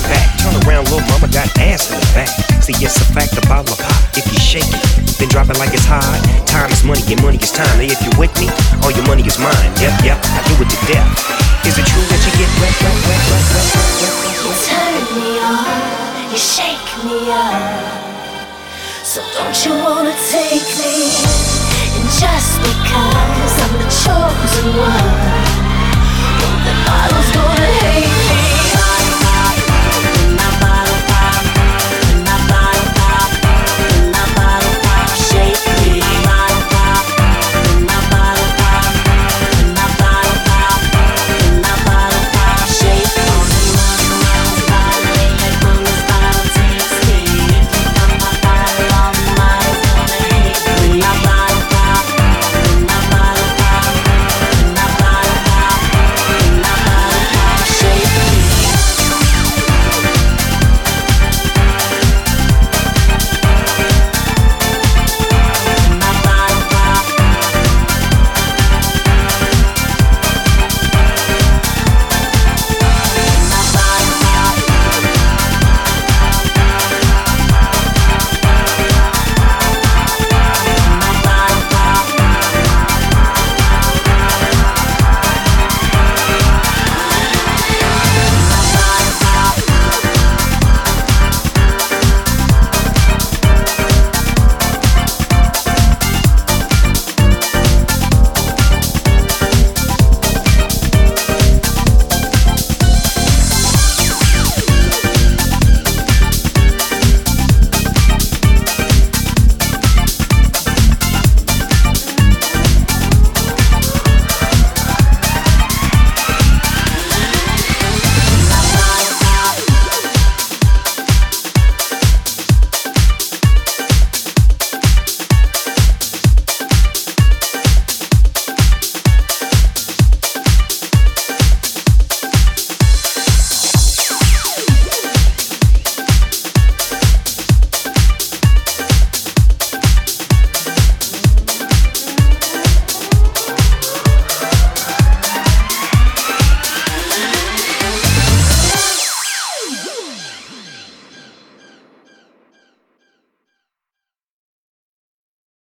it back. Turn around, little mama got ass in the back. See, it's a fact about my pop. If you shake it, then drop it like it's hot. Time is money and money is time. Hey, if you're with me, all your money is mine. Yep, I do it to death. Is it true that you get wet? You turn me on, you shake me up. So don't you wanna take me? And just because I'm the chosen one,